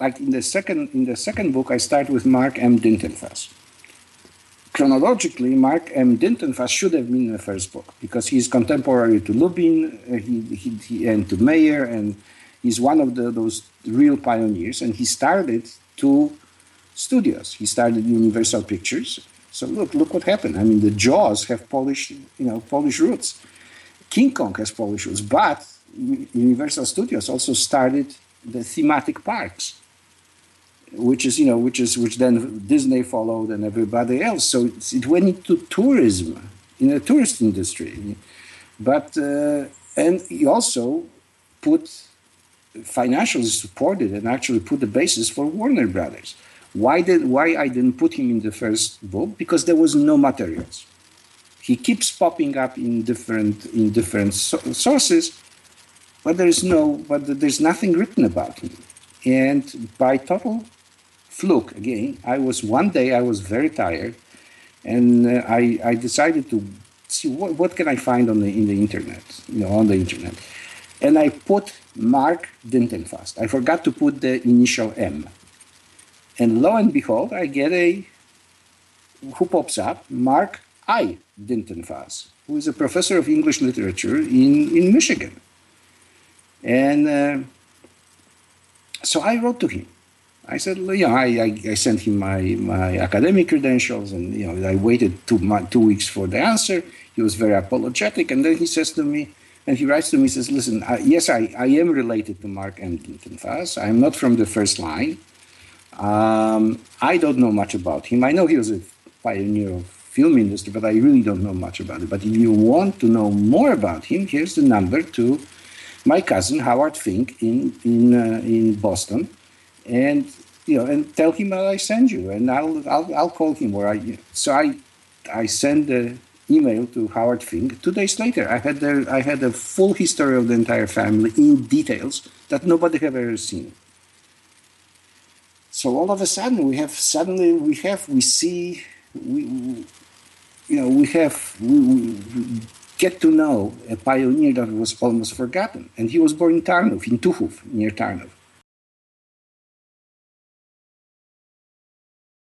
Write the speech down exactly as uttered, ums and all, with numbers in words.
like in the second in the second book, I start with Mark M. Dintenfass. Chronologically, Mark M. Dintenfass should have been in the first book because he's contemporary to Lubin uh, he, he, he, and to Mayer, and he's one of the, those real pioneers. And he started two studios. He started Universal Pictures. So look, look what happened. I mean, the Jaws have Polish, you know, Polish roots. King Kong has Polish roots, but Universal Studios also started the thematic parks, which is, you know, which is which then Disney followed and everybody else. So it went into tourism, in the tourist industry. But uh, and he also put financially supported and actually put the basis for Warner Brothers. Why did why I didn't put him in the first book? Because there was no materials. He keeps popping up in different in different so- sources, but there is no but there's nothing written about him. And by total fluke, again, I was one day I was very tired, and uh, I I decided to see what, what can I find on the in the internet, you know, on the internet, and I put Mark Dintenfass. I forgot to put the initial M, and lo and behold, I get a who pops up, Mark I. Dintenfass, who is a professor of English literature in in Michigan, and uh, so I wrote to him. I said, you know, I, I, I sent him my, my academic credentials, and you know, I waited two my, two weeks for the answer. He was very apologetic, and then he says to me, and he writes to me, he says, "Listen, I, yes, I, I am related to Mark M. Dintenfass. I'm not from the first line. Um, I don't know much about him. I know he was a pioneer of film industry, but I really don't know much about it. But if you want to know more about him, here's the number to my cousin Howard Fink in in uh, in Boston." And you know, and tell him that I send you, and I'll I'll, I'll call him. Or I so I I send the email to Howard Fink. Two days later, I had the I had a full history of the entire family in details that nobody had ever seen. So all of a sudden, we have suddenly we have we see we, we you know we have we, we get to know a pioneer that was almost forgotten, and he was born in Tarnów, in Tuchów, near Tarnów.